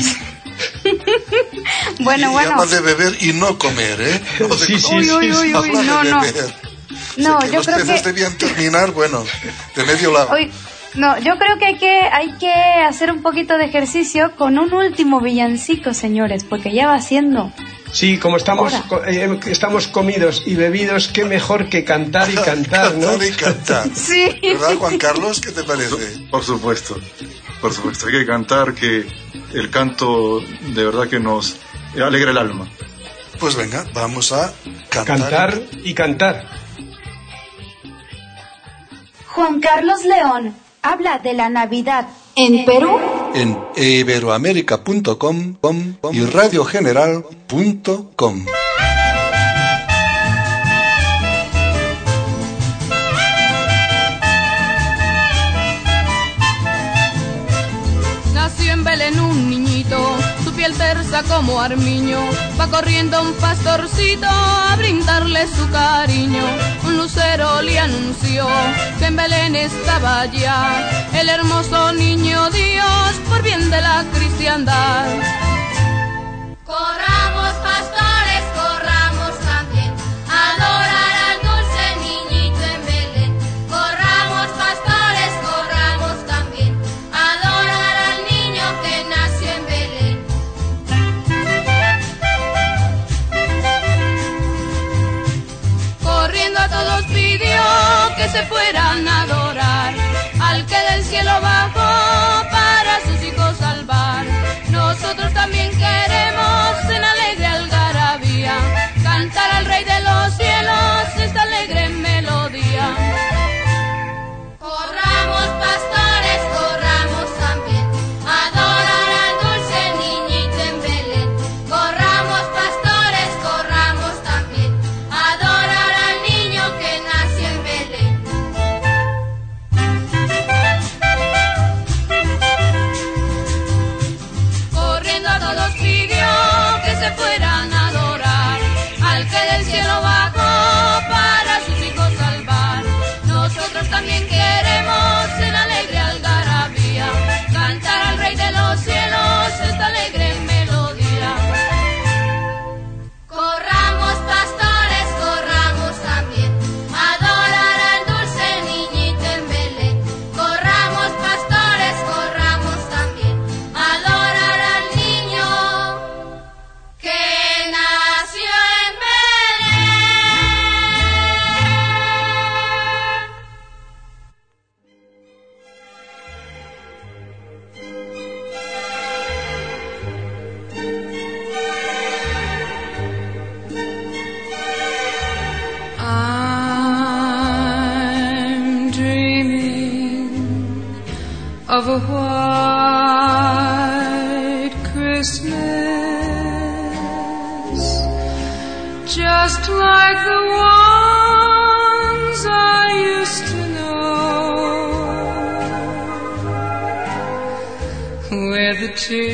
Bueno, y bueno. Habla de beber y no comer, ¿eh? No de sí, sí, comer. sí, uy, uy, uy, uy, no, no. No, o sea, que yo los creo peces que... debían terminar, bueno, de medio lado. Uy, no, yo creo que hay que hay que hacer un poquito de ejercicio con un último villancico, señores, porque ya va siendo. Sí, como estamos co- eh, estamos comidos y bebidos, qué mejor que cantar y cantar, ¿no? Cantar y cantar. Sí. ¿Verdad, Juan Carlos? ¿Qué te parece? Por supuesto, por supuesto. Hay que cantar, que el canto de verdad que nos alegra el alma. Pues venga, vamos a cantar. Cantar y cantar. Juan Carlos León habla de la Navidad en Perú, En iberoamerica punto com y radiogeneral punto com. Nació en Belén un niñito, su piel tersa como armiño, va corriendo un pastorcito a brindarle su cariño. Un lucero le anunció que en Belén estaba ya el hermoso niño Dios, por bien de la cristiandad. Corramos, pastores, corramos también, adorar al dulce niñito en Belén. Corramos, pastores, corramos también, adorar al niño que nació en Belén. Corriendo a todos pidió que se fueran a adorar al que del cielo bajó para sus hijos salvar. Nosotros también queremos en alegre algarabía cantar al Rey de los cielos esta alegre melodía. Corramos, pastores, corramos también, adorar al dulce niñito en Belén. Corramos, pastores, corramos también, adorar al niño que nació en Belén. Corriendo a todos pidió que se fueran a adorar al que del cielo bajó para sus hijos salvar. Nosotros también queremos en alegre algarabía cantar al Rey de los cielos esta alegre melodía. Corramos, pastores, corramos también, adorar al dulce niñito en Belén. Corramos, pastores, corramos también, adorar al niño que nació en Belén. I'm dreaming of a white Christmas, just like the ones I used to know, where the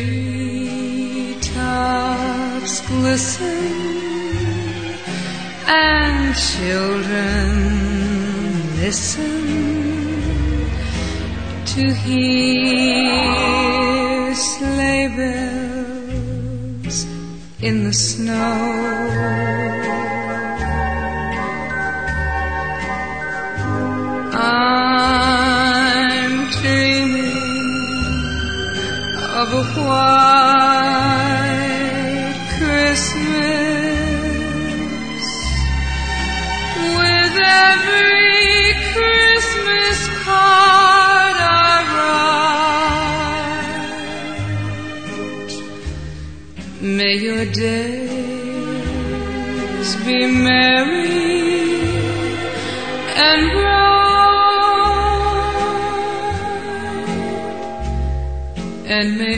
treetops glisten and children listen to hear sleigh bells in the snow. I of a white Christmas, with every Christmas card I write. May your days be merry and bright, and may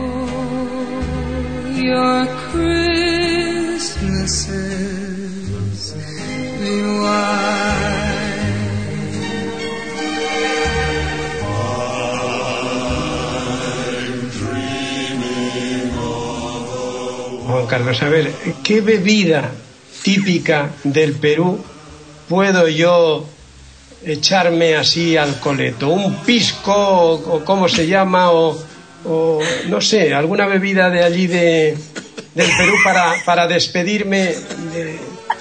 all your Christmases be white. I'm dreaming of Juan Carlos, a ver, ¿qué bebida típica del Perú puedo yo echarme así al coleto? ¿Un pisco o, o cómo se llama? O, o no sé, alguna bebida de allí de, del Perú para, para despedirme de...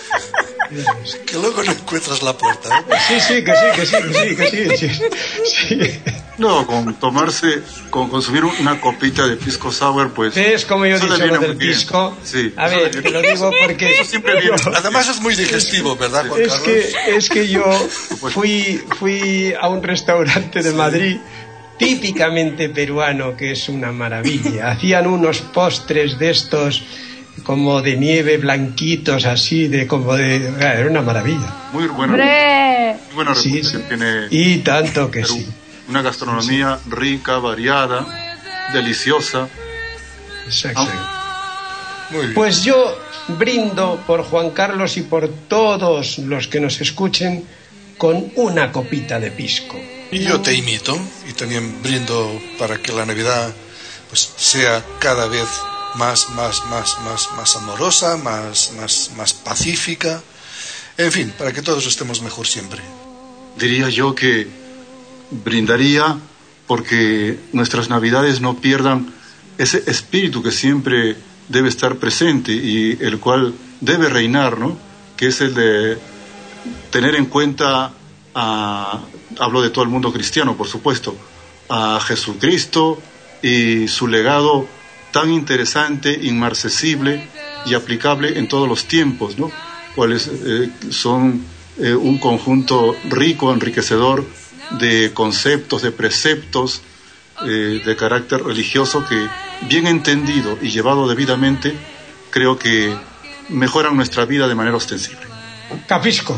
Que luego no encuentras la puerta, ¿eh? Sí, sí, que sí, que sí, que sí, que sí, sí, sí. No, con tomarse, con consumir una copita de pisco sour, pues... Es como yo he eso dicho le viene lo del muy bien. pisco. Sí, a eso ver, le te lo digo porque... Eso siempre viene. Además es muy digestivo, ¿verdad, Juan Es Carlos? que, es que yo fui, fui a un restaurante de Madrid típicamente peruano, que es una maravilla. Hacían unos postres de estos como de nieve, blanquitos, así, de como de... Era una maravilla. Muy buena, ¡Hombre! muy buena Sí, reputación sí. tiene Y tanto que Perú. sí. Una gastronomía rica, variada, deliciosa. Exacto. Muy bien. Pues yo brindo por Juan Carlos y por todos los que nos escuchen con una copita de pisco. Y yo te imito y también brindo para que la Navidad pues sea cada vez más, más, más, más, más amorosa, más, más, más pacífica. En fin, para que todos estemos mejor siempre. Diría yo que brindaría porque nuestras Navidades no pierdan ese espíritu que siempre debe estar presente y el cual debe reinar, ¿no? Que es el de tener en cuenta a, hablo de todo el mundo cristiano, por supuesto, a Jesucristo y su legado tan interesante, inmarcesible y aplicable en todos los tiempos, ¿no? Cuales eh, son eh, un conjunto rico, enriquecedor de conceptos, de preceptos eh, de carácter religioso que, bien entendido y llevado debidamente, creo que mejoran nuestra vida de manera ostensible. Capisco.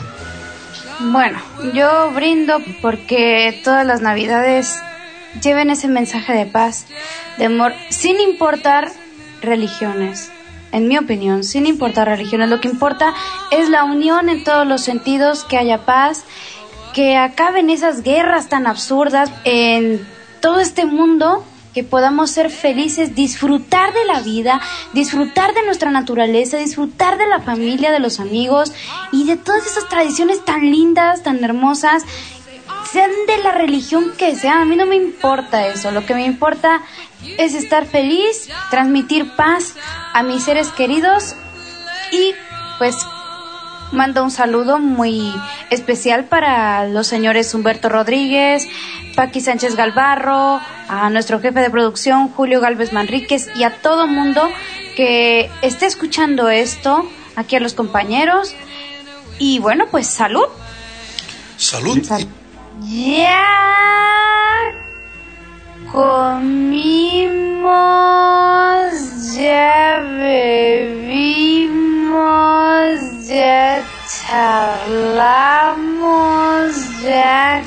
Bueno, yo brindo porque todas las Navidades lleven ese mensaje de paz, de amor, sin importar religiones. En mi opinión, sin importar religiones, lo que importa es la unión en todos los sentidos, que haya paz, que acaben esas guerras tan absurdas en todo este mundo, que podamos ser felices, disfrutar de la vida, disfrutar de nuestra naturaleza, disfrutar de la familia, de los amigos y de todas esas tradiciones tan lindas, tan hermosas, sean de la religión que sean. A mí no me importa eso, lo que me importa es estar feliz, transmitir paz a mis seres queridos y pues mando un saludo muy especial para los señores Humberto Rodríguez, Paqui Sánchez Galvarro, a nuestro jefe de producción Julio Galvez Manríquez y a todo mundo que esté escuchando esto, aquí a los compañeros y bueno, pues salud. Salud. Sal- ya comimos, ya bebimos, ya charlamos, ya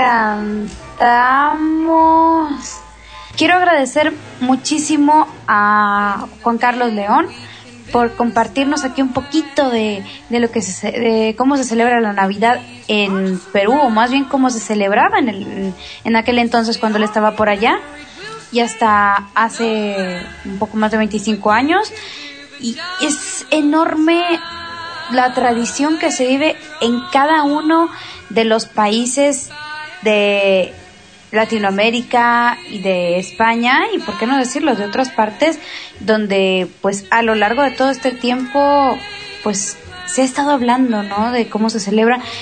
cantamos. Quiero agradecer muchísimo a Juan Carlos León por compartirnos aquí un poquito de, de lo que se, de cómo se celebra la Navidad en Perú, o más bien cómo se celebraba en, el, en aquel entonces cuando él estaba por allá, y hasta hace un poco más de veinticinco años. Y es enorme la tradición que se vive en cada uno de los países de Latinoamérica y de España, y por qué no decirlo, de otras partes, donde pues a lo largo de todo este tiempo pues se ha estado hablando, ¿no?, de cómo se celebra.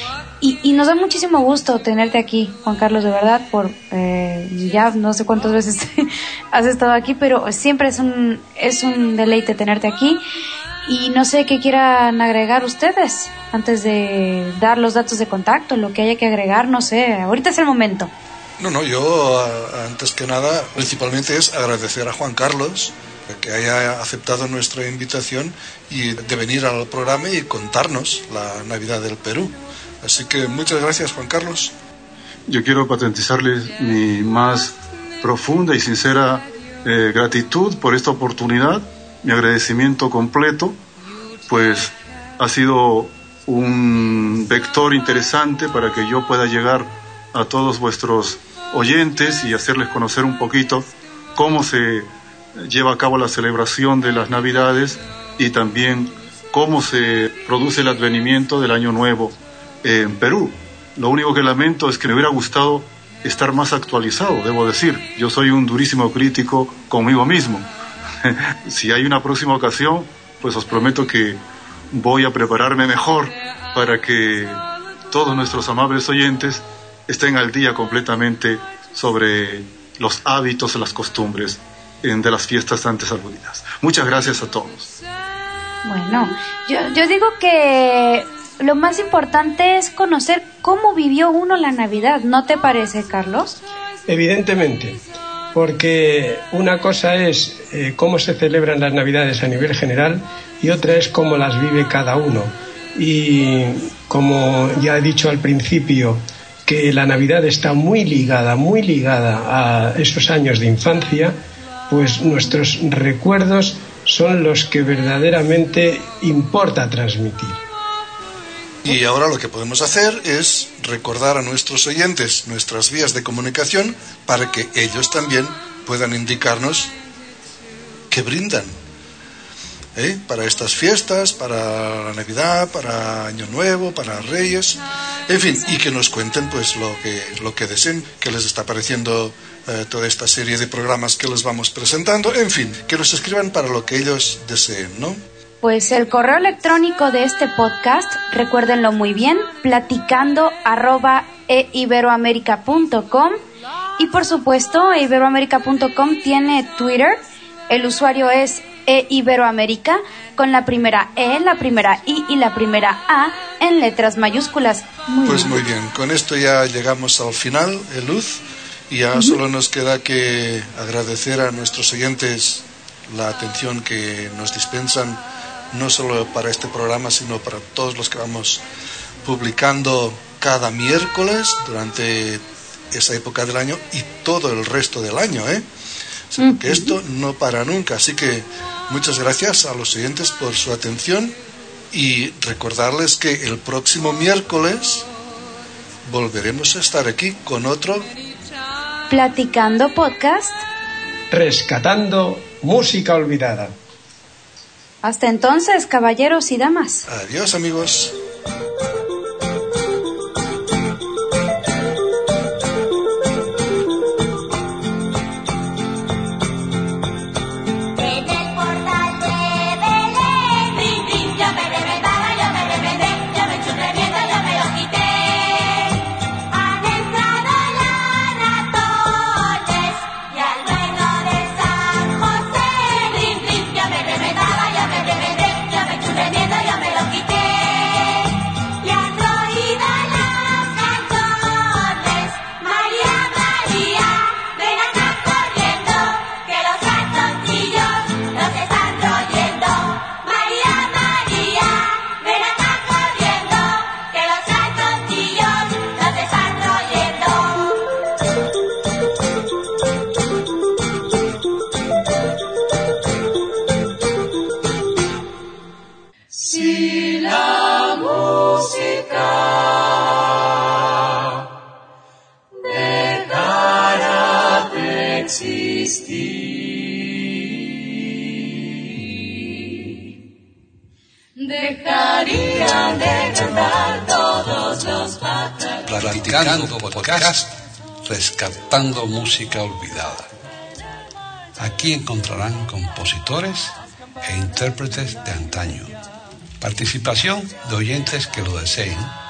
Y, y nos da muchísimo gusto tenerte aquí, Juan Carlos, de verdad, por eh, ya no sé cuántas veces has estado aquí, pero siempre es un, es un deleite tenerte aquí. Y no sé qué quieran agregar ustedes antes de dar los datos de contacto, lo que haya que agregar, no sé, ahorita es el momento. No, no, yo antes que nada, principalmente es agradecer a Juan Carlos que haya aceptado nuestra invitación y de venir al programa y contarnos la Navidad del Perú. Así que muchas gracias, Juan Carlos. Yo quiero patentizarles mi más profunda y sincera eh, gratitud por esta oportunidad, mi agradecimiento completo, pues ha sido un vector interesante para que yo pueda llegar a todos vuestros oyentes y hacerles conocer un poquito cómo se lleva a cabo la celebración de las Navidades y también cómo se produce el advenimiento del Año Nuevo en Perú. Lo único que lamento es que me hubiera gustado estar más actualizado, debo decir. Yo soy un durísimo crítico conmigo mismo. Si hay una próxima ocasión, pues os prometo que voy a prepararme mejor para que todos nuestros amables oyentes estén al día completamente sobre los hábitos y las costumbres de las fiestas antes aludidas. Muchas gracias a todos. Bueno, yo, yo digo que lo más importante es conocer cómo vivió uno la Navidad, ¿no te parece, Carlos? Evidentemente, porque una cosa es eh, cómo se celebran las Navidades a nivel general y otra es cómo las vive cada uno. Y como ya he dicho al principio, que la Navidad está muy ligada, muy ligada a esos años de infancia, pues nuestros recuerdos son los que verdaderamente importa transmitir. Y ahora lo que podemos hacer es recordar a nuestros oyentes nuestras vías de comunicación para que ellos también puedan indicarnos qué brindan, ¿eh? Para estas fiestas, para la Navidad, para Año Nuevo, para Reyes, en fin, y que nos cuenten pues lo que, lo que deseen, que les está pareciendo eh, toda esta serie de programas que les vamos presentando, en fin, que nos escriban para lo que ellos deseen, ¿no? Pues el correo electrónico de este podcast, recuérdenlo muy bien, platicando arroba eiberoamerica punto com, y por supuesto eiberoamerica punto com tiene Twitter, el usuario es eiberoamerica con la primera E, la primera I y la primera A en letras mayúsculas. Muy pues bien. muy bien, con esto ya llegamos al final, eh, Luz, y ya uh-huh. solo nos queda que agradecer a nuestros oyentes la atención que nos dispensan, no solo para este programa, sino para todos los que vamos publicando cada miércoles durante esa época del año y todo el resto del año, ¿eh? O sea, que esto no para nunca. Así que muchas gracias a los oyentes por su atención y recordarles que el próximo miércoles volveremos a estar aquí con otro Platicando Podcast, rescatando música olvidada. Hasta entonces, caballeros y damas. Adiós, amigos. Dejarían de cantar todos los pájaros. Platicando Podcast, rescatando música olvidada. Aquí encontrarán compositores e intérpretes de antaño, participación de oyentes que lo deseen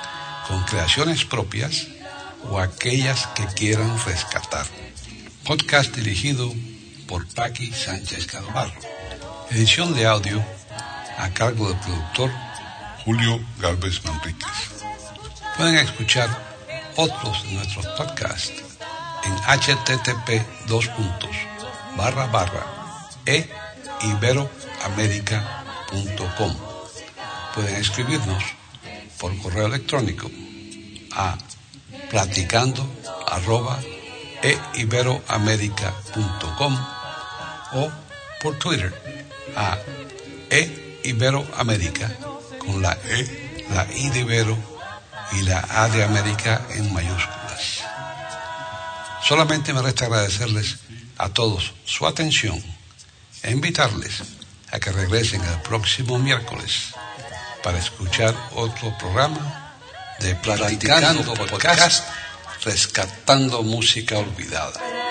con creaciones propias o aquellas que quieran rescatar. Podcast dirigido por Paqui Sánchez Calvarro. Edición de audio a cargo del productor Julio Galvez Manríquez. Pueden escuchar otros de nuestros podcasts en http dos puntos barra barra e iberoamerica punto com. Pueden escribirnos por correo electrónico a platicando arroba e iberoamerica punto com o por Twitter a e iberoamerica con la E, la I de Ibero y la A de América en mayúsculas. Solamente me resta agradecerles a todos su atención e invitarles a que regresen el próximo miércoles para escuchar otro programa de Platicando Podcast, rescatando música olvidada.